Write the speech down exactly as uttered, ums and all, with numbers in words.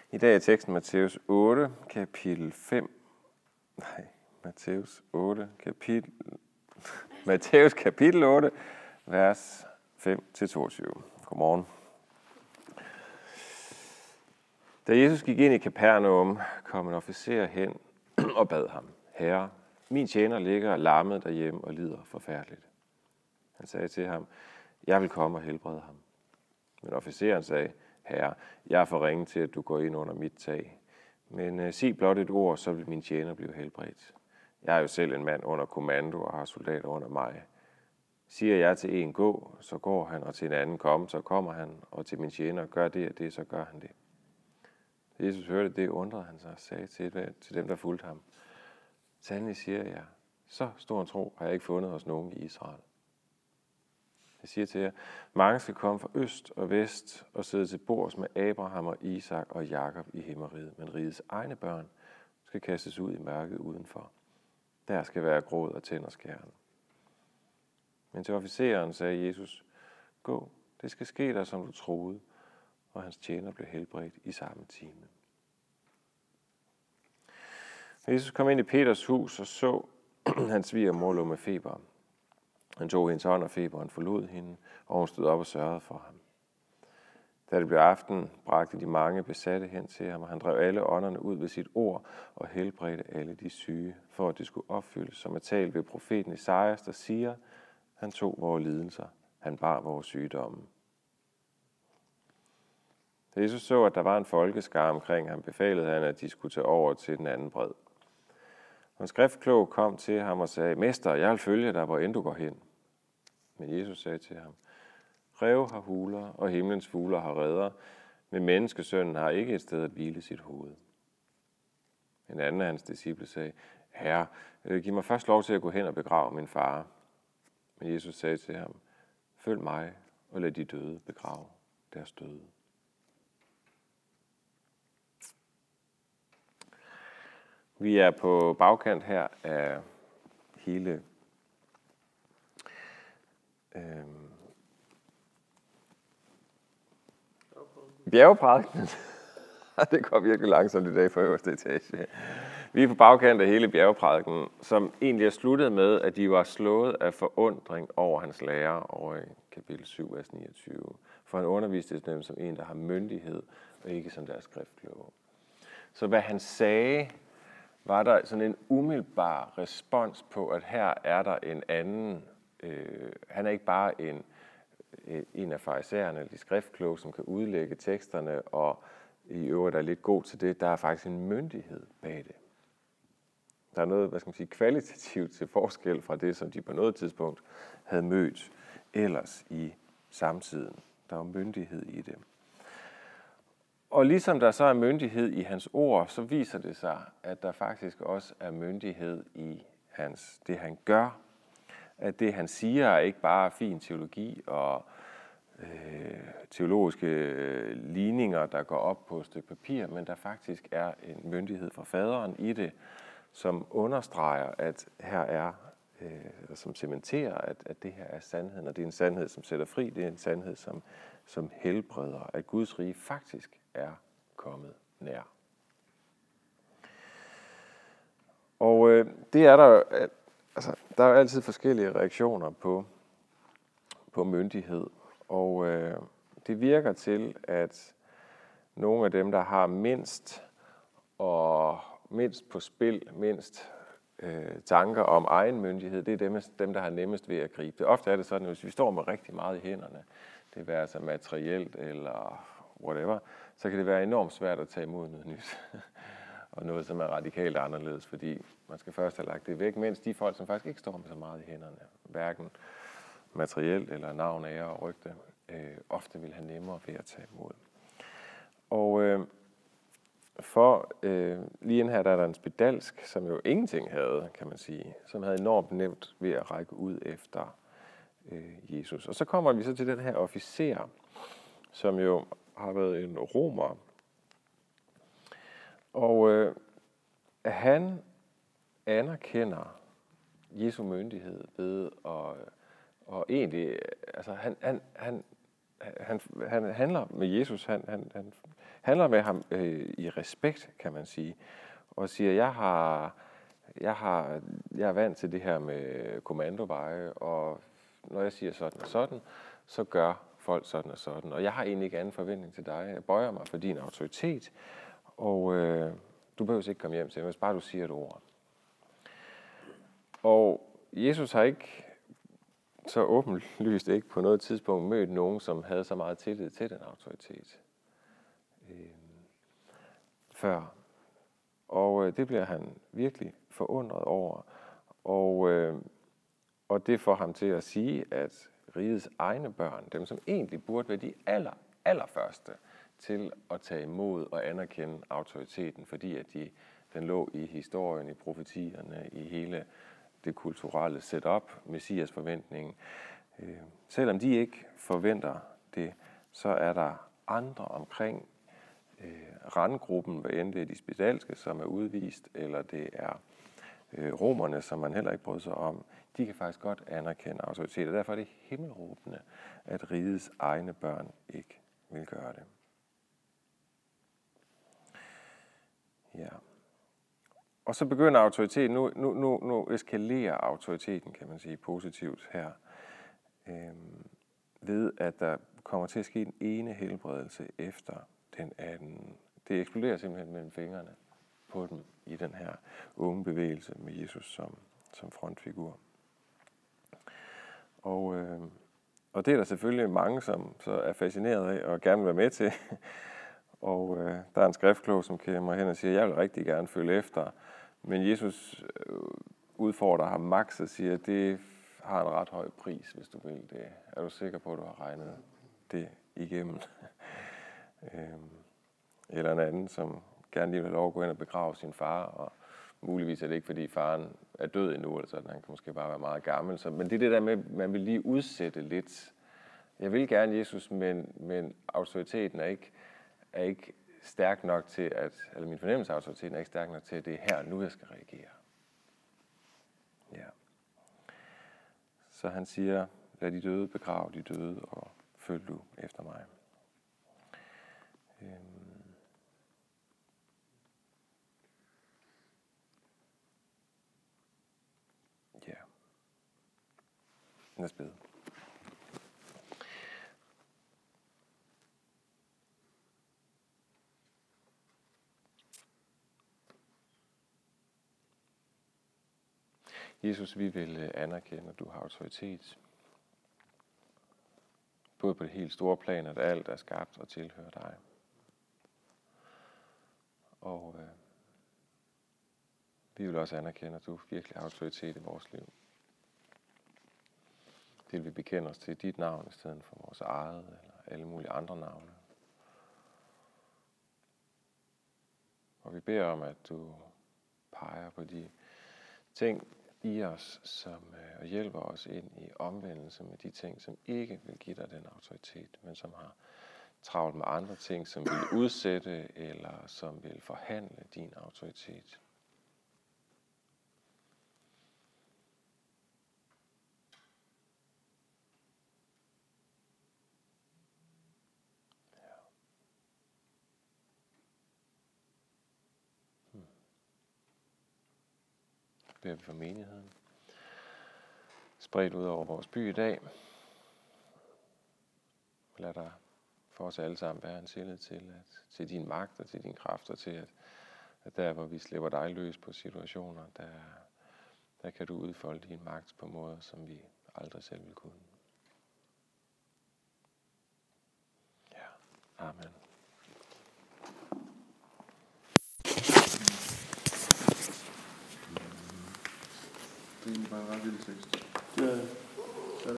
I dag er teksten Matthæus otte, kapitel fem. Nej, Matthæus otte, kapitel... Matthæus kapitel otte, vers fem til toogtyve. Godmorgen. Da Jesus gik ind i Kapernaum, kom en officer hen og bad ham: Herre, min tjener ligger lammet derhjemme og lider forfærdeligt. Han sagde til ham: Jeg vil komme og helbrede ham. Men officeren sagde: Herre, jeg er for ringe til, at du går ind under mit tag. Men uh, sig blot et ord, så vil min tjener blive helbredt. Jeg er jo selv en mand under kommando og har soldater under mig. Siger jeg til en gå, så går han, og til en anden kom, så kommer han, og til min tjener gør det og det, så gør han det. Da Jesus hørte det, undrede han sig og sagde til, til dem, der fulgte ham: Sandelig siger jeg, så stor en tro har jeg ikke fundet hos nogen i Israel. Jeg siger til jer, mange skal komme fra øst og vest og sidde til bords med Abraham og Isak og Jakob i himmeriget, men rigets egne børn skal kastes ud i mørket udenfor. Der skal være gråd og tænderskæren. Men til officeren sagde Jesus: Gå, det skal ske dig, som du troede, og hans tjener blev helbredt i samme time. Jesus kom ind i Peters hus og så hans svigermor lå med feber. Han tog hendes hånd, og feberen forlod hende, og hun stod op og sørgede for ham. Da det blev aften, bragte de mange besatte hen til ham, og han drev alle ånderne ud ved sit ord og helbredte alle de syge, for at det skulle opfyldes, som er talt ved profeten Esajas, der siger: Han tog vores lidelser, han bar vores sygdomme. Da Jesus så, at der var en folkeskare omkring ham, befalede han, at de skulle tage over til den anden bred. Og en skriftklog kom til ham og sagde: Mester, jeg vil følge dig, hvor end du går hen. Men Jesus sagde til ham: Ræve har huler, og himlens fugler har reder, men menneskesønnen har ikke et sted at hvile sit hoved. En anden af hans disciple sagde: Herre, giv mig først lov til at gå hen og begrave min far. Men Jesus sagde til ham: Følg mig, og lad de døde begrave deres døde. Vi er på bagkant her af hele øhm, bjergprædikenen. Det går virkelig langsomt i dag for øverste etage. Vi er på bagkant af hele bjergprædikenen, som egentlig er sluttet med, at de var slået af forundring over hans lære over i kapitel syv, vers niogtyve. For han underviste dem som en, der har myndighed, og ikke som deres skriftkloge. Så hvad han sagde, var der sådan en umiddelbar respons på, at her er der en anden. Øh, han er ikke bare en, en af farisæerne, de skriftkloge, som kan udlægge teksterne, og i øvrigt er lidt god til det. Der er faktisk en myndighed bag det. Der er noget, hvad skal man sige, kvalitativt til forskel fra det, som de på noget tidspunkt havde mødt ellers i samtiden. Der var myndighed i det. Og ligesom der så er myndighed i hans ord, så viser det sig, at der faktisk også er myndighed i hans, det, han gør. At det, han siger, er ikke bare fin teologi og øh, teologiske øh, ligninger, der går op på et stykke papir, men der faktisk er en myndighed fra faderen i det, som understreger, at her er, øh, som cementerer, at, at det her er sandheden, og det er en sandhed, som sætter fri, det er en sandhed, som, som helbreder, at Guds rige faktisk er kommet nær. Og øh, det er der, altså, der er jo altid forskellige reaktioner på, på myndighed, og øh, det virker til, at nogle af dem, der har mindst og mindst på spil, mindst øh, tanker om egen myndighed, det er dem, dem, der har nemmest ved at gribe det. Ofte er det sådan, at hvis vi står med rigtig meget i hænderne, det vil altså materielt eller whatever, så kan det være enormt svært at tage imod noget nyt. Og noget, som er radikalt anderledes, fordi man skal først have lagt det væk, mens de folk, som faktisk ikke står med så meget i hænderne, hverken materielt eller navn, ære og rygte, øh, ofte vil have nemmere ved at tage imod. Og øh, for øh, lige ind her, der er der en spedalsk, som jo ingenting havde, kan man sige, som havde enormt nemt ved at række ud efter øh, Jesus. Og så kommer vi så til den her officer, som jo har været en romer. Og øh, han anerkender Jesu myndighed ved at og egentlig, altså han, han, han, han, han handler med Jesus, han, han, han, handler med ham øh, i respekt, kan man sige, og siger, jeg har, jeg har, jeg er vant til det her med kommandoveje, og når jeg siger sådan og sådan, så gør folk sådan og sådan, og jeg har egentlig ikke anden forventning til dig. Jeg bøjer mig for din autoritet, og øh, du behøver ikke komme hjem til mig, hvis bare du siger et ord. Og Jesus har ikke så åbenlyst ikke på noget tidspunkt mødt nogen, som havde så meget tillid til den autoritet øh, før. Og øh, det bliver han virkelig forundret over. Og, øh, og det får ham til at sige, at rigets egne børn, dem som egentlig burde være de aller, allerførste til at tage imod og anerkende autoriteten, fordi at de, den lå i historien, i profetierne, i hele det kulturelle setup, Messias forventningen. Øh, selvom de ikke forventer det, så er der andre omkring øh, randgruppen, hvad end det er de spedalske, som er udvist, eller det er øh, romerne, som man heller ikke bryder sig om. De kan faktisk godt anerkende autoritet, og derfor er det himmelråbende, at rigets egne børn ikke vil gøre det. Ja. Og så begynder autoriteten, nu, nu, nu, nu eskalerer autoriteten, kan man sige, positivt her, øhm, ved at der kommer til at ske den ene helbredelse efter den anden. Det eksploderer simpelthen mellem fingrene på dem i den her unge bevægelse med Jesus som, som frontfigur. Og, øh, og det er der selvfølgelig mange, som så er fascineret af og gerne vil være med til. Og øh, der er en skriftklog, som kommer hen og siger, jeg vil rigtig gerne følge efter. Men Jesus øh, udfordrer ham maks og siger, at det har en ret høj pris, hvis du vil det. Er du sikker på, at du har regnet det igennem? øhm, eller en anden, som gerne lige vil have lov at gå ind og begrave sin far, og muligvis er det ikke, fordi faren er død endnu, eller sådan, han kan måske bare være meget gammel. Så, men det er det der med, at man vil lige udsætte lidt. Jeg vil gerne Jesus, men, men autoriteten er ikke, er ikke stærk nok til, at, eller min fornemmelse af autoriteten er ikke stærk nok til, at det er her nu, jeg skal reagere. Ja. Så han siger, lad de døde begrave de døde, og følg du efter mig. Øhm. Ja. Lad os bede. Jesus, vi vil anerkende, at du har autoritet. Både på det helt store plan, at alt er skabt og tilhører dig. Og øh, vi vil også anerkende, at du virkelig har autoritet i vores liv. Det vil vi bekende os til dit navn i stedet for vores eget eller alle mulige andre navne. Og vi beder om, at du peger på de ting i os, som øh, hjælper os ind i omvendelse med de ting, som ikke vil give dig den autoritet, men som har travlt med andre ting, som vil udsætte eller som vil forhandle din autoritet. Ja. Hmm. Beder vi for menigheden. Spredt ud over vores by i dag. Lad der for os alle sammen være en tillid til, at, til din magt og til din kraft, og til, at, at der, hvor vi slipper dig løs på situationer, der, der kan du udfolde din magt på måder, som vi aldrig selv vil kunne. Ja, amen. Det er bare en ret lille tekst. Ja.